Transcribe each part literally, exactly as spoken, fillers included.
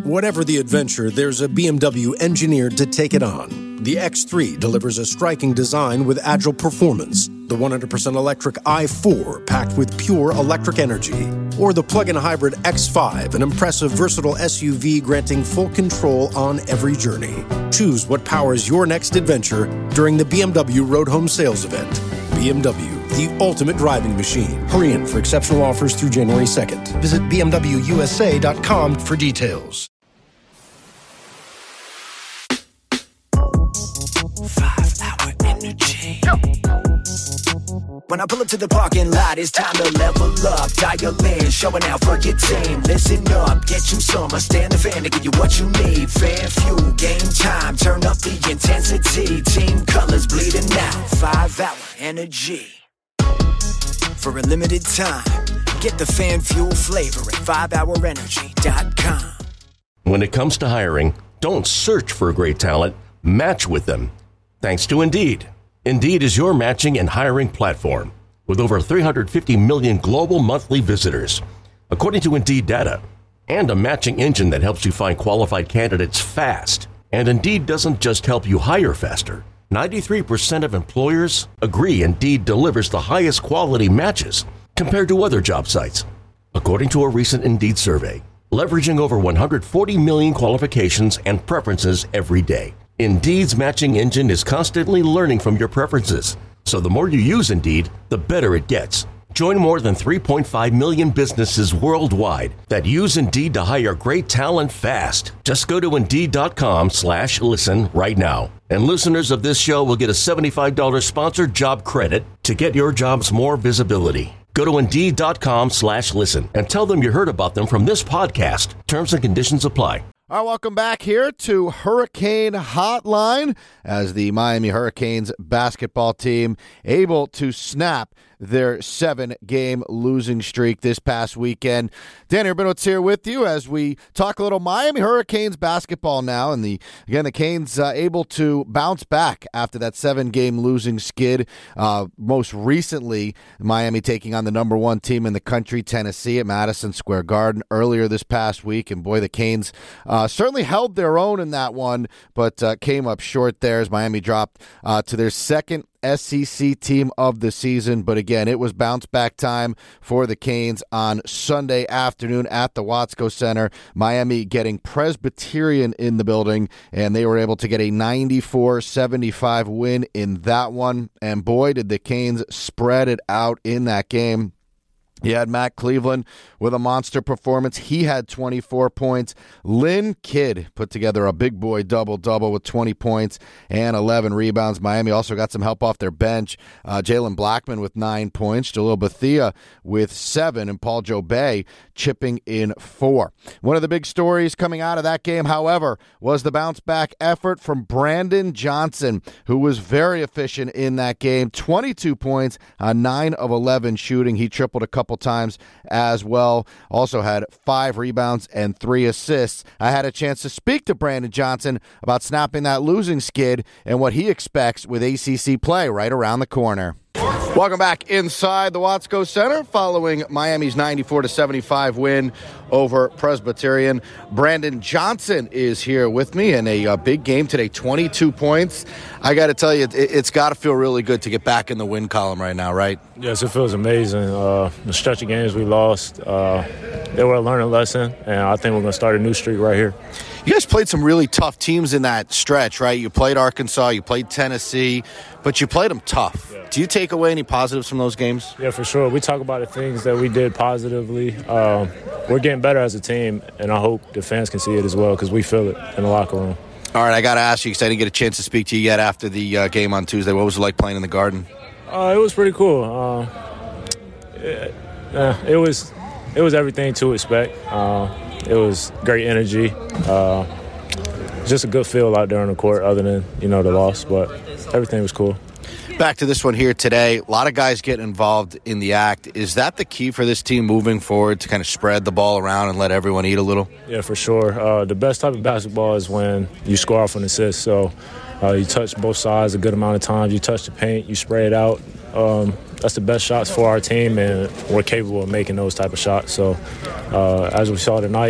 Whatever the adventure, there's a B M W engineered to take it on. The X three delivers a striking design with agile performance. The one hundred percent electric i four, packed with pure electric energy. Or the plug-in hybrid X five, an impressive, versatile S U V granting full control on every journey. Choose what powers your next adventure during the B M W Road Home Sales Event. B M W, the ultimate driving machine. Hurry in for exceptional offers through January second. Visit b m w u s a dot com for details. Five-hour energy. When I pull up to the parking lot, it's time to level up. Dial in, showing out for your team. Listen up, get you some. I stand the fan to give you what you need. Fan fuel, game time. Turn up the intensity. Team colors bleeding out. Five-hour energy. For a limited time, get the fan fuel flavor at five hour energy dot com. When it comes to hiring, don't search for great talent. Match with them. Thanks to Indeed. Indeed is your matching and hiring platform with over three hundred fifty million global monthly visitors, according to Indeed data, and a matching engine that helps you find qualified candidates fast. And Indeed doesn't just help you hire faster. ninety-three percent of employers agree Indeed delivers the highest quality matches compared to other job sites, according to a recent Indeed survey, leveraging over one hundred forty million qualifications and preferences every day. Indeed's matching engine is constantly learning from your preferences, so the more you use Indeed, the better it gets. Join more than three point five million businesses worldwide that use Indeed to hire great talent fast. Just go to Indeed.com slash listen right now. And listeners of this show will get a seventy-five dollars sponsored job credit to get your jobs more visibility. Go to Indeed.com slash listen and tell them you heard about them from this podcast. Terms and conditions apply. All right, welcome back here to Hurricane Hotline as the Miami Hurricanes basketball team able to snap their seven-game losing streak this past weekend. Danny Rabinowitz here with you as we talk a little Miami Hurricanes basketball now. And the again, the Canes uh, able to bounce back after that seven-game losing skid. Uh, most recently, Miami taking on the number one team in the country, Tennessee, at Madison Square Garden earlier this past week. And boy, the Canes uh, certainly held their own in that one, but uh, came up short there as Miami dropped uh, to their second S E C team of the season. But again, it was bounce back time for the Canes on Sunday afternoon at the Watsco Center. Miami getting Presbyterian in the building, and they were able to get a ninety-four seventy-five win in that one. And boy, did the Canes spread it out in that game. You had Matt Cleveland with a monster performance. He had twenty-four points. Lynn Kidd put together a big boy double-double with twenty points and eleven rebounds. Miami also got some help off their bench. Uh, Jalen Blackman with nine points. Jalil Bethia with seven. And Paul Jobay chipping in four. One of the big stories coming out of that game, however, was the bounce-back effort from Brandon Johnson, who was very efficient in that game. twenty-two points on nine of eleven shooting. He tripled a couple times as well. Also had five rebounds and three assists. I had a chance to speak to Brandon Johnson about snapping that losing skid and what he expects with A C C play right around the corner. Welcome back inside the Watsco Center following Miami's ninety-four to seventy-five win over Presbyterian. Brandon Johnson is here with me in a, a big game today, twenty-two points. I got to tell you, it, it's got to feel really good to get back in the win column right now, right? Yes, it feels amazing. Uh, the stretch of games we lost, uh, they were a learning lesson, and I think we're going to start a new streak right here. You guys played some really tough teams in that stretch, right? You played Arkansas, you played Tennessee, but you played them tough. Yeah. Do you take away any positives from those games? Yeah, for sure. We talk about the things that we did positively. Um, we're getting better as a team, and I hope the fans can see it as well because we feel it in the locker room. All right, I got to ask you because I didn't get a chance to speak to you yet after the uh, game on Tuesday. What was it like playing in the Garden? Uh, it was pretty cool. Uh, it, uh, it was it was everything to expect. Uh, it was great energy. Uh, just a good feel out there on the court other than, you know, the loss, but everything was cool. Back to this one here today. A lot of guys getting involved in the act. Is that the key for this team moving forward, to kind of spread the ball around and let everyone eat a little? Yeah, for sure. Uh, the best type of basketball is when you score off an assist. So uh, you touch both sides a good amount of times. You touch the paint, you spray it out. Um, that's the best shots for our team, and we're capable of making those type of shots. So uh, as we saw tonight,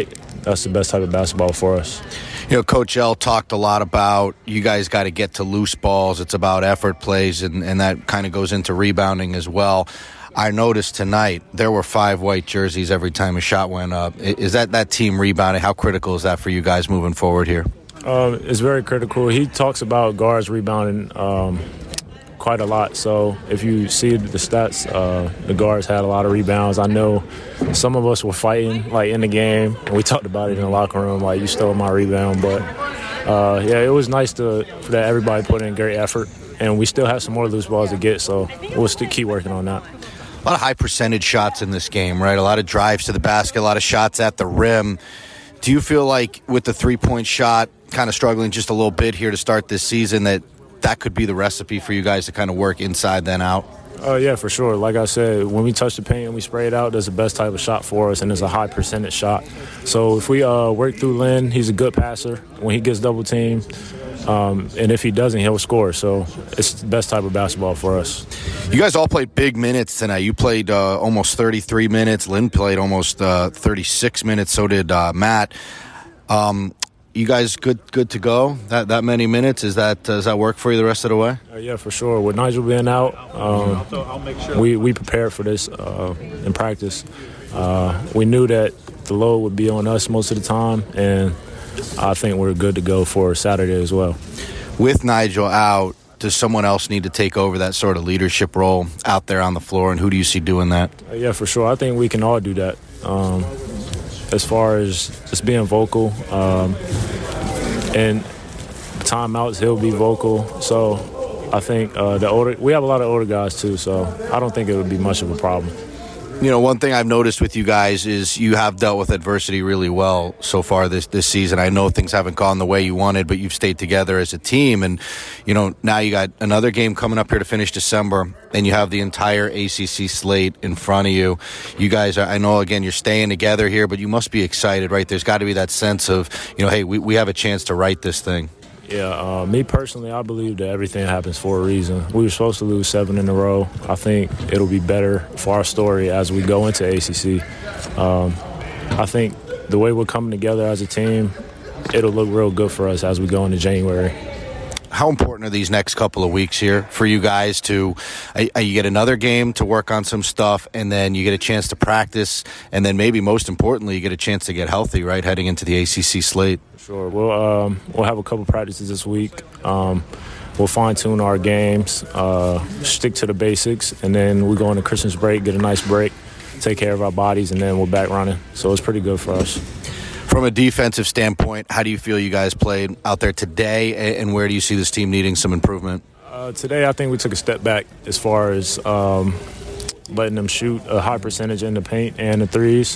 that's the best type of basketball for us. You know, Coach L talked a lot about you guys got to get to loose balls. It's about effort plays, and, and that kind of goes into rebounding as well. I noticed tonight there were five white jerseys every time a shot went up. Is that that team rebounding? How critical is that for you guys moving forward here? Uh, it's very critical. He talks about guards rebounding um, quite a lot. So if you see the stats, uh, the guards had a lot of rebounds. I know some of us were fighting like in the game, and we talked about it in the locker room, like you stole my rebound. But uh, yeah, it was nice to for that everybody put in great effort, and we still have some more loose balls to get. So we'll still keep working on that. A lot of high percentage shots in this game, right? A lot of drives to the basket, a lot of shots at the rim. Do you feel like with the three-point shot kind of struggling just a little bit here to start this season that that could be the recipe for you guys to kind of work inside then out? Oh, uh, yeah, for sure. Like I said, when we touch the paint and we spray it out, that's the best type of shot for us, and it's a high percentage shot. So if we uh, work through Lynn, he's a good passer. When he gets double-teamed, Um, and if he doesn't, he'll score. So it's the best type of basketball for us. You guys all played big minutes tonight. You played uh, almost thirty-three minutes. Lynn played almost uh, thirty-six minutes. So did uh, Matt. Um, you guys good good to go? That that many minutes? Is that uh, does that work for you the rest of the way? Uh, yeah, for sure. With Nigel being out, um, we, we prepared for this uh, in practice. Uh, we knew that the load would be on us most of the time, and I think we're good to go for Saturday as well. With Nigel out, does someone else need to take over that sort of leadership role out there on the floor, and who do you see doing that? Uh, yeah, for sure. I think we can all do that. Um, as far as just being vocal, um, and timeouts, he'll be vocal. So I think uh, the older we have a lot of older guys too, so I don't think it would be much of a problem. You know, one thing I've noticed with you guys is you have dealt with adversity really well so far this, this season. I know things haven't gone the way you wanted, but you've stayed together as a team. And, you know, now you got another game coming up here to finish December, and you have the entire A C C slate in front of you. You guys, are, I know, again, you're staying together here, but you must be excited, right? There's got to be that sense of, you know, hey, we, we have a chance to right this thing. Yeah, uh, me personally, I believe that everything happens for a reason. We were supposed to lose seven in a row. I think it'll be better for our story as we go into A C C. Um, I think the way we're coming together as a team, it'll look real good for us as we go into January. How important are these next couple of weeks here for you guys to uh, you get another game to work on some stuff, and then you get a chance to practice, and then maybe most importantly, you get a chance to get healthy, right, heading into the A C C slate? Sure. We'll, um, we'll have a couple practices this week. Um, we'll fine-tune our games, uh, stick to the basics, and then we go into Christmas break, get a nice break, take care of our bodies, and then we're back running. So it's pretty good for us. From a defensive standpoint, how do you feel you guys played out there today, and where do you see this team needing some improvement? Uh, today, I think we took a step back as far as um, letting them shoot a high percentage in the paint and the threes.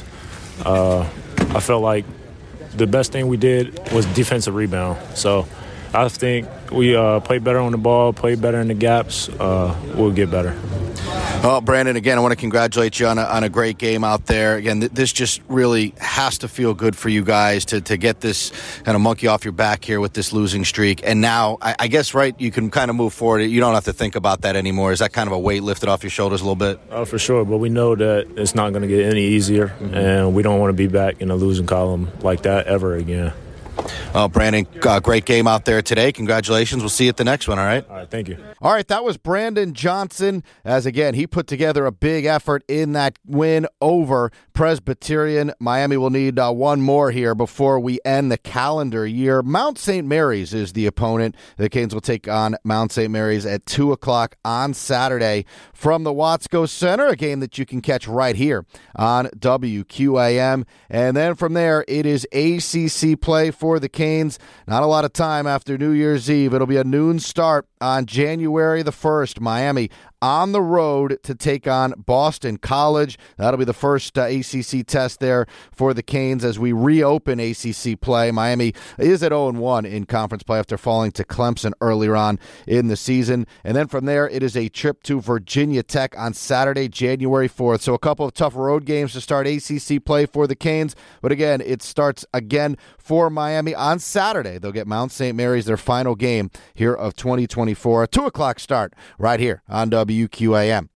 Uh, I felt like the best thing we did was defensive rebound. So I think we uh, played better on the ball, played better in the gaps. Uh, we'll get better. Well, Brandon, again, I want to congratulate you on a, on a great game out there. Again, th- this just really has to feel good for you guys to, to get this kind of monkey off your back here with this losing streak. And now, I, I guess, right, you can kind of move forward. You don't have to think about that anymore. Is that kind of a weight lifted off your shoulders a little bit? Uh, for sure, but we know that it's not going to get any easier, mm-hmm. and we don't want to be back in a losing column like that ever again. Well, Brandon, uh, great game out there today. Congratulations. We'll see you at the next one, all right? All right, thank you. All right, that was Brandon Johnson, as, again, he put together a big effort in that win over Presbyterian. Miami will need uh, one more here before we end the calendar year. Mount Saint Mary's is the opponent. The Canes will take on Mount Saint Mary's at two o'clock on Saturday from the Watsco Center, a game that you can catch right here on W Q A M. And then from there, it is A C C play for the Canes. Not a lot of time after New Year's Eve. It'll be a noon start on January the first. Miami on the road to take on Boston College. That'll be the first uh, A C C test there for the Canes as we reopen A C C play. Miami is at oh and one in conference play after falling to Clemson earlier on in the season. And then from there, it is a trip to Virginia Tech on Saturday, January fourth. So a couple of tough road games to start A C C play for the Canes. But again, it starts again for Miami on Saturday. They'll get Mount Saint Mary's, their final game here of twenty twenty-four. A two o'clock start right here on W Q A M.